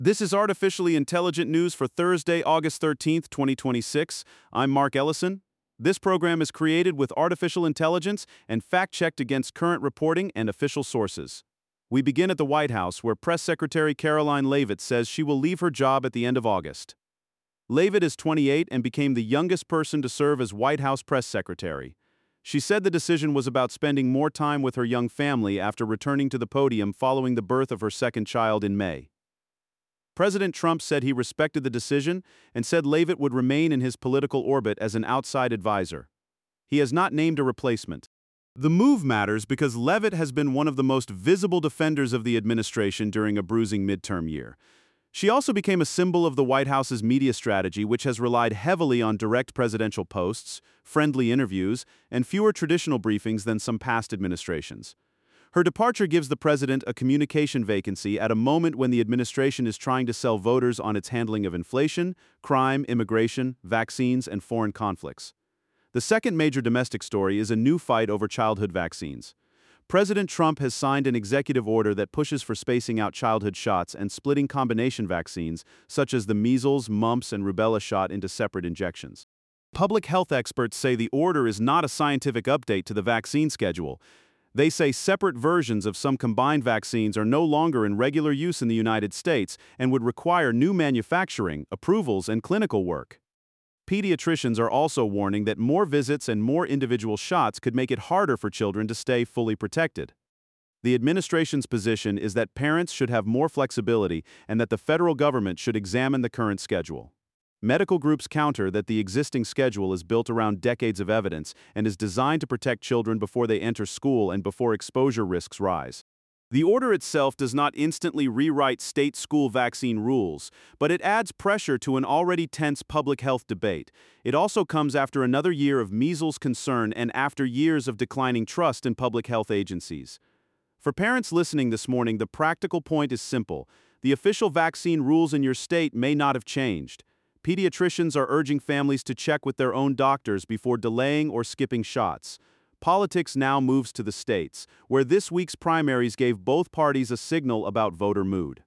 This is Artificially Intelligent News for Thursday, August 13th, 2026. I'm Mark Ellison. This program is created with artificial intelligence and fact-checked against current reporting and official sources. We begin at the White House, where Press Secretary Karoline Leavitt says she will leave her job at the end of August. Leavitt is 28 and became the youngest person to serve as White House press secretary. She said the decision was about spending more time with her young family after returning to the podium following the birth of her second child in May. President Trump said he respected the decision and said Leavitt would remain in his political orbit as an outside advisor. He has not named a replacement. The move matters because Leavitt has been one of the most visible defenders of the administration during a bruising midterm year. She also became a symbol of the White House's media strategy, which has relied heavily on direct presidential posts, friendly interviews, and fewer traditional briefings than some past administrations. Her departure gives the president a communication vacancy at a moment when the administration is trying to sell voters on its handling of inflation, crime, immigration, vaccines, and foreign conflicts. The second major domestic story is a new fight over childhood vaccines. President Trump has signed an executive order that pushes for spacing out childhood shots and splitting combination vaccines, such as the measles, mumps, and rubella shot into separate injections. Public health experts say the order is not a scientific update to the vaccine schedule. They say separate versions of some combined vaccines are no longer in regular use in the United States and would require new manufacturing, approvals, and clinical work. Pediatricians are also warning that more visits and more individual shots could make it harder for children to stay fully protected. The administration's position is that parents should have more flexibility and that the federal government should examine the current schedule. Medical groups counter that the existing schedule is built around decades of evidence and is designed to protect children before they enter school and before exposure risks rise. The order itself does not instantly rewrite state school vaccine rules, but it adds pressure to an already tense public health debate. It also comes after another year of measles concern and after years of declining trust in public health agencies. For parents listening this morning, the practical point is simple. The official vaccine rules in your state may not have changed. Pediatricians are urging families to check with their own doctors before delaying or skipping shots. Politics now moves to the states, where this week's primaries gave both parties a signal about voter mood.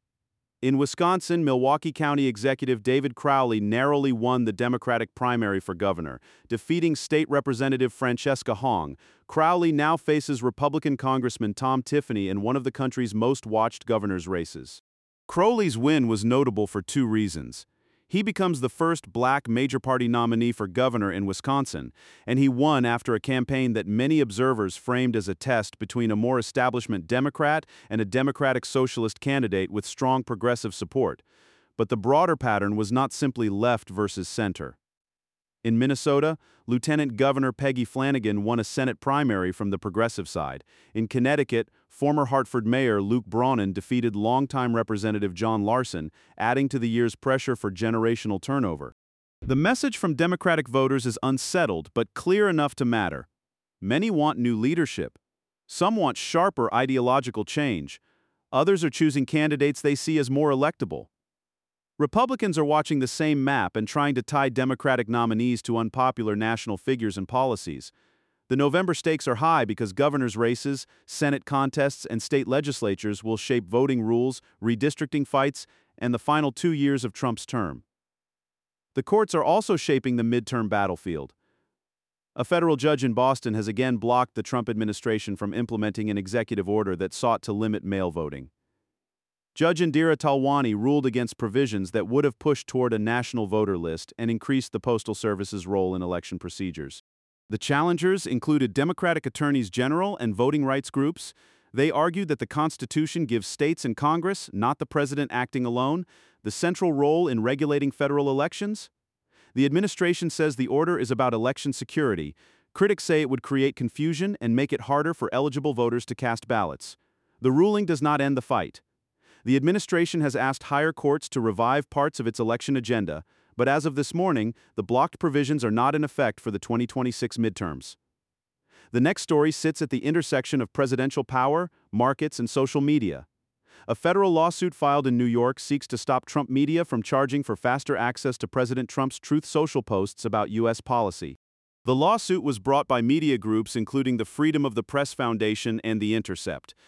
In Wisconsin, Milwaukee County Executive David Crowley narrowly won the Democratic primary for governor, defeating State Representative Francesca Hong. Crowley now faces Republican Congressman Tom Tiffany in one of the country's most watched governor's races. Crowley's win was notable for two reasons. He becomes the first black major party nominee for governor in Wisconsin, and he won after a campaign that many observers framed as a test between a more establishment Democrat and a Democratic Socialist candidate with strong progressive support. But the broader pattern was not simply left versus center. In Minnesota, Lieutenant Governor Peggy Flanagan won a Senate primary from the progressive side. In Connecticut, former Hartford Mayor Luke Braunen defeated longtime Representative John Larson, adding to the year's pressure for generational turnover. The message from Democratic voters is unsettled but clear enough to matter. Many want new leadership. Some want sharper ideological change. Others are choosing candidates they see as more electable. Republicans are watching the same map and trying to tie Democratic nominees to unpopular national figures and policies. The November stakes are high because governor's races, Senate contests, and state legislatures will shape voting rules, redistricting fights, and the final 2 years of Trump's term. The courts are also shaping the midterm battlefield. A federal judge in Boston has again blocked the Trump administration from implementing an executive order that sought to limit mail voting. Judge Indira Talwani ruled against provisions that would have pushed toward a national voter list and increased the Postal Service's role in election procedures. The challengers included Democratic attorneys general and voting rights groups. They argued that the Constitution gives states and Congress, not the president acting alone, the central role in regulating federal elections. The administration says the order is about election security. Critics say it would create confusion and make it harder for eligible voters to cast ballots. The ruling does not end the fight. The administration has asked higher courts to revive parts of its election agenda, but as of this morning, the blocked provisions are not in effect for the 2026 midterms. The next story sits at the intersection of presidential power, markets, and social media. A federal lawsuit filed in New York seeks to stop Trump Media from charging for faster access to President Trump's Truth Social posts about U.S. policy. The lawsuit was brought by media groups including the Freedom of the Press Foundation and The Intercept.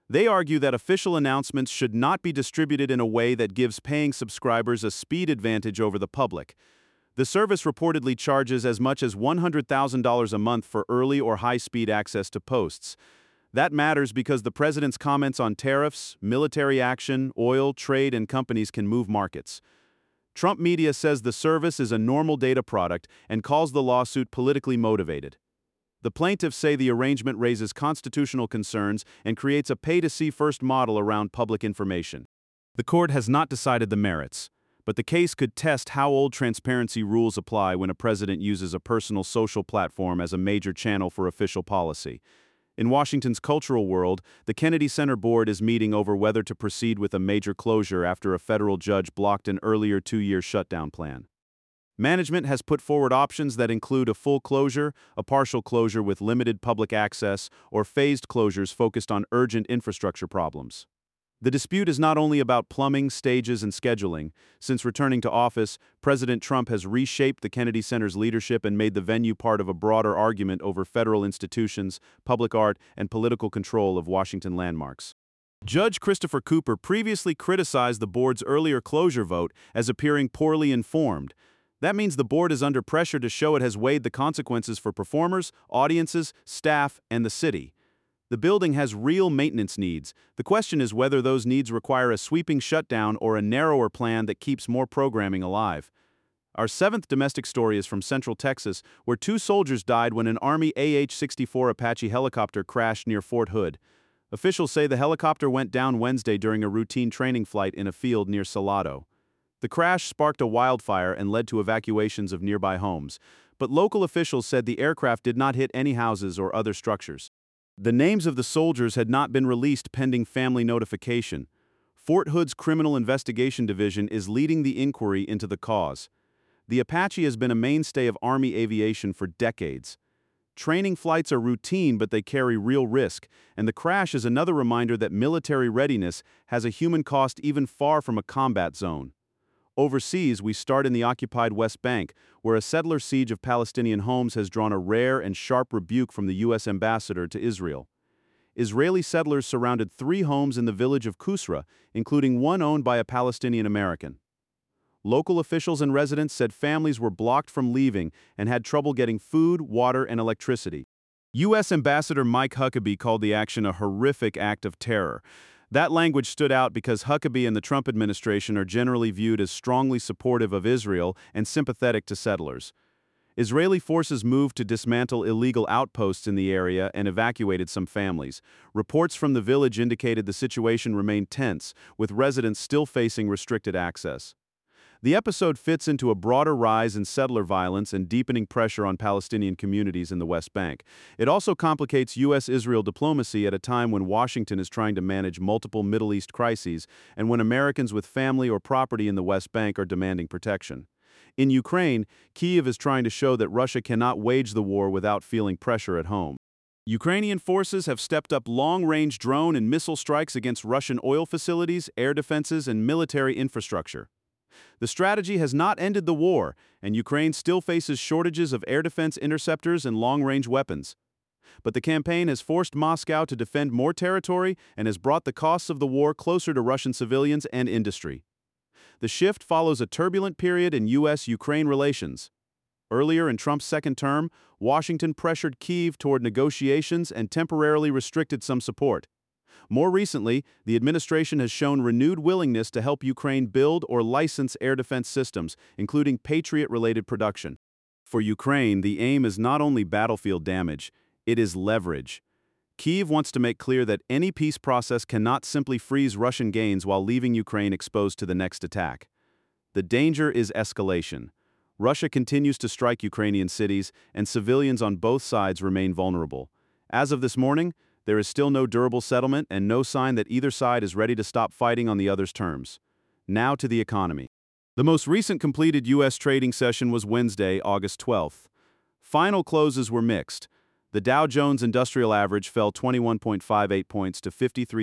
They argue that official announcements should not be distributed in a way that gives paying subscribers a speed advantage over the public. The service reportedly charges as much as $100,000 a month for early or high-speed access to posts. That matters because the president's comments on tariffs, military action, oil, trade, and companies can move markets. Trump media says the service is a normal data product and calls the lawsuit politically motivated. The plaintiffs say the arrangement raises constitutional concerns and creates a pay-to-see-first model around public information. The court has not decided the merits, but the case could test how old transparency rules apply when a president uses a personal social platform as a major channel for official policy. In Washington's cultural world, the Kennedy Center Board is meeting over whether to proceed with a major closure after a federal judge blocked an earlier two-year shutdown plan. Management has put forward options that include a full closure, a partial closure with limited public access, or phased closures focused on urgent infrastructure problems. The dispute is not only about plumbing, stages, and scheduling. Since returning to office, President Trump has reshaped the Kennedy Center's leadership and made the venue part of a broader argument over federal institutions, public art, and political control of Washington landmarks. Judge Christopher Cooper previously criticized the board's earlier closure vote as appearing poorly informed. That means the board is under pressure to show it has weighed the consequences for performers, audiences, staff, and the city. The building has real maintenance needs. The question is whether those needs require a sweeping shutdown or a narrower plan that keeps more programming alive. Our seventh domestic story is from Central Texas, where 2 soldiers died when an Army AH-64 Apache helicopter crashed near Fort Hood. Officials say the helicopter went down Wednesday during a routine training flight in a field near Salado. The crash sparked a wildfire and led to evacuations of nearby homes, but local officials said the aircraft did not hit any houses or other structures. The names of the soldiers had not been released pending family notification. Fort Hood's Criminal Investigation Division is leading the inquiry into the cause. The Apache has been a mainstay of Army aviation for decades. Training flights are routine, but they carry real risk, and the crash is another reminder that military readiness has a human cost even far from a combat zone. Overseas, we start in the occupied West Bank, where a settler siege of Palestinian homes has drawn a rare and sharp rebuke from the U.S. ambassador to Israel. Israeli settlers surrounded 3 homes in the village of Kusra, including one owned by a Palestinian American. Local officials and residents said families were blocked from leaving and had trouble getting food, water, and electricity. U.S. Ambassador Mike Huckabee called the action a horrific act of terror. That language stood out because Huckabee and the Trump administration are generally viewed as strongly supportive of Israel and sympathetic to settlers. Israeli forces moved to dismantle illegal outposts in the area and evacuated some families. Reports from the village indicated the situation remained tense, with residents still facing restricted access. The episode fits into a broader rise in settler violence and deepening pressure on Palestinian communities in the West Bank. It also complicates U.S.-Israel diplomacy at a time when Washington is trying to manage multiple Middle East crises and when Americans with family or property in the West Bank are demanding protection. In Ukraine, Kyiv is trying to show that Russia cannot wage the war without feeling pressure at home. Ukrainian forces have stepped up long-range drone and missile strikes against Russian oil facilities, air defenses, and military infrastructure. The strategy has not ended the war, and Ukraine still faces shortages of air defense interceptors and long-range weapons. But the campaign has forced Moscow to defend more territory and has brought the costs of the war closer to Russian civilians and industry. The shift follows a turbulent period in U.S.-Ukraine relations. Earlier in Trump's second term, Washington pressured Kyiv toward negotiations and temporarily restricted some support. More recently, the administration has shown renewed willingness to help Ukraine build or license air defense systems, including Patriot-related production. For Ukraine, the aim is not only battlefield damage, it is leverage. Kyiv wants to make clear that any peace process cannot simply freeze Russian gains while leaving Ukraine exposed to the next attack. The danger is escalation. Russia continues to strike Ukrainian cities, and civilians on both sides remain vulnerable. As of this morning, there is still no durable settlement and no sign that either side is ready to stop fighting on the other's terms. Now to the economy. The most recent completed U.S. trading session was Wednesday, August 12th. Final closes were mixed. The Dow Jones Industrial Average fell 21.58 points to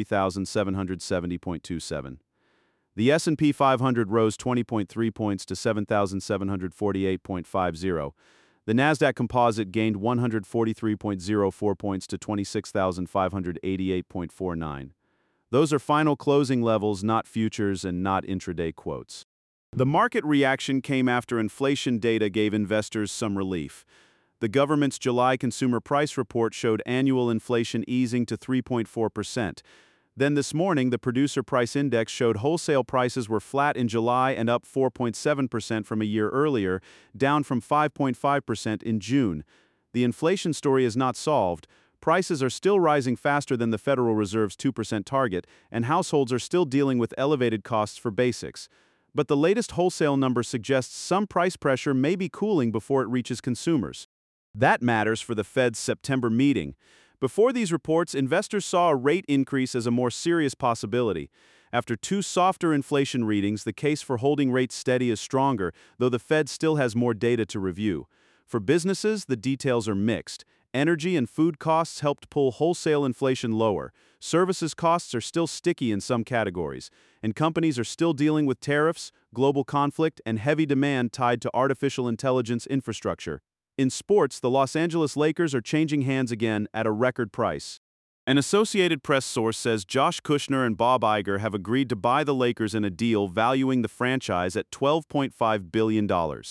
53,770.27. The S&P 500 rose 20.3 points to 7,748.50. The Nasdaq Composite gained 143.04 points to 26,588.49. Those are final closing levels, not futures and not intraday quotes. The market reaction came after inflation data gave investors some relief. The government's July consumer price report showed annual inflation easing to 3.4%. Then this morning, the producer price index showed wholesale prices were flat in July and up 4.7% from a year earlier, down from 5.5% in June. The inflation story is not solved. Prices are still rising faster than the Federal Reserve's 2% target, and households are still dealing with elevated costs for basics. But the latest wholesale number suggests some price pressure may be cooling before it reaches consumers. That matters for the Fed's September meeting. Before these reports, investors saw a rate increase as a more serious possibility. After two softer inflation readings, the case for holding rates steady is stronger, though the Fed still has more data to review. For businesses, the details are mixed. Energy and food costs helped pull wholesale inflation lower. Services costs are still sticky in some categories, and companies are still dealing with tariffs, global conflict, and heavy demand tied to artificial intelligence infrastructure. In sports, the Los Angeles Lakers are changing hands again at a record price. An Associated Press source says Josh Kushner and Bob Iger have agreed to buy the Lakers in a deal valuing the franchise at $12.5 billion.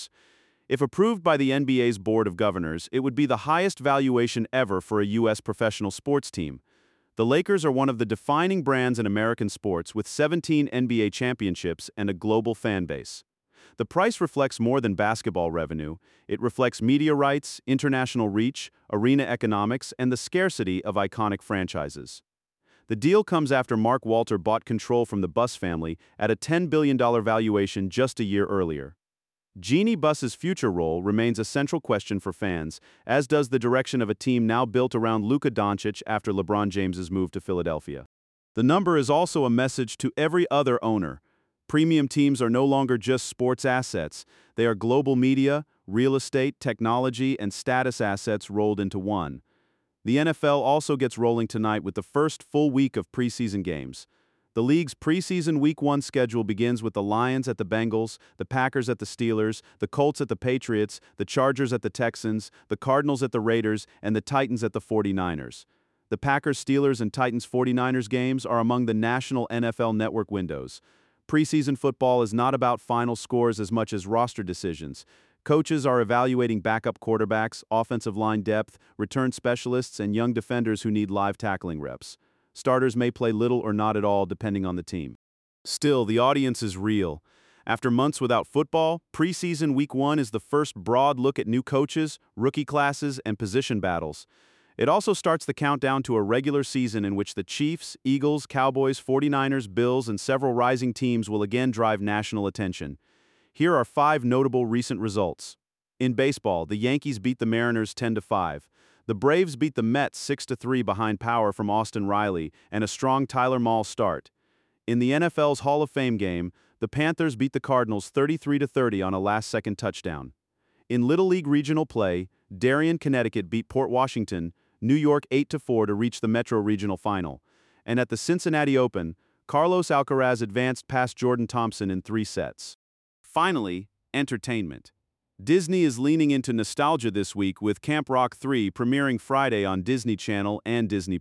If approved by the NBA's Board of Governors, it would be the highest valuation ever for a U.S. professional sports team. The Lakers are one of the defining brands in American sports with 17 NBA championships and a global fan base. The price reflects more than basketball revenue. It reflects media rights, international reach, arena economics, and the scarcity of iconic franchises. The deal comes after Mark Walter bought control from the Buss family at a $10 billion valuation just a year earlier. Jeanie Buss's future role remains a central question for fans, as does the direction of a team now built around Luka Doncic after LeBron James's move to Philadelphia. The number is also a message to every other owner. Premium teams are no longer just sports assets. They are global media, real estate, technology, and status assets rolled into one. The NFL also gets rolling tonight with the first full week of preseason games. The league's preseason Week 1 schedule begins with the Lions at the Bengals, the Packers at the Steelers, the Colts at the Patriots, the Chargers at the Texans, the Cardinals at the Raiders, and the Titans at the 49ers. The Packers, Steelers, and Titans 49ers games are among the national NFL Network windows. Preseason football is not about final scores as much as roster decisions. Coaches are evaluating backup quarterbacks, offensive line depth, return specialists, and young defenders who need live tackling reps. Starters may play little or not at all depending on the team. Still, the audience is real. After months without football, preseason Week 1 is the first broad look at new coaches, rookie classes, and position battles. It also starts the countdown to a regular season in which the Chiefs, Eagles, Cowboys, 49ers, Bills, and several rising teams will again drive national attention. Here are 5 notable recent results. In baseball, the Yankees beat the Mariners 10-5. The Braves beat the Mets 6-3 behind power from Austin Riley and a strong Tyler Mahle start. In the NFL's Hall of Fame game, the Panthers beat the Cardinals 33-30 on a last-second touchdown. In Little League regional play, Darien, Connecticut beat Port Washington, New York 8-4 to reach the Metro Regional Final. And at the Cincinnati Open, Carlos Alcaraz advanced past Jordan Thompson in 3 sets. Finally, entertainment. Disney is leaning into nostalgia this week with Camp Rock 3 premiering Friday on Disney Channel and Disney+.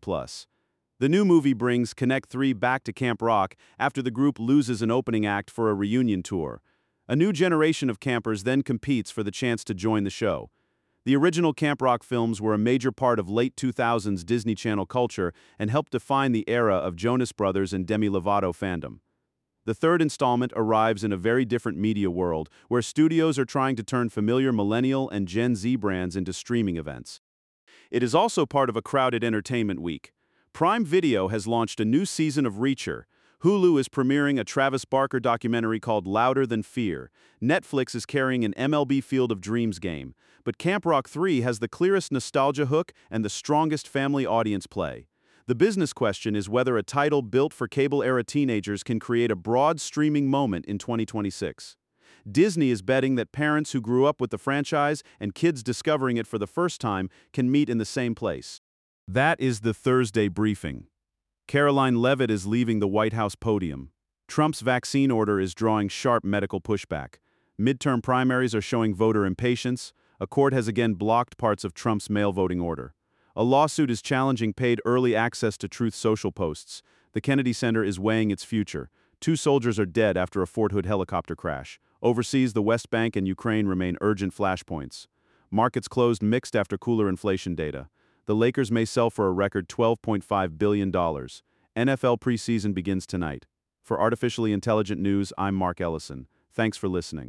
The new movie brings Connect 3 back to Camp Rock after the group loses an opening act for a reunion tour. A new generation of campers then competes for the chance to join the show. The original Camp Rock films were a major part of late 2000s Disney Channel culture and helped define the era of Jonas Brothers and Demi Lovato fandom. The third installment arrives in a very different media world, where studios are trying to turn familiar millennial and Gen Z brands into streaming events. It is also part of a crowded entertainment week. Prime Video has launched a new season of Reacher. Hulu is premiering a Travis Barker documentary called Louder Than Fear. Netflix is carrying an MLB Field of Dreams game. But Camp Rock 3 has the clearest nostalgia hook and the strongest family audience play. The business question is whether a title built for cable-era teenagers can create a broad streaming moment in 2026. Disney is betting that parents who grew up with the franchise and kids discovering it for the first time can meet in the same place. That is the Thursday briefing. Caroline Leavitt is leaving the White House podium. Trump's vaccine order is drawing sharp medical pushback. Midterm primaries are showing voter impatience. A court has again blocked parts of Trump's mail voting order. A lawsuit is challenging paid early access to Truth Social posts. The Kennedy Center is weighing its future. 2 soldiers are dead after a Fort Hood helicopter crash. Overseas, the West Bank and Ukraine remain urgent flashpoints. Markets closed mixed after cooler inflation data. The Lakers may sell for a record $12.5 billion. NFL preseason begins tonight. For Artificially Intelligent News, I'm Mark Ellison. Thanks for listening.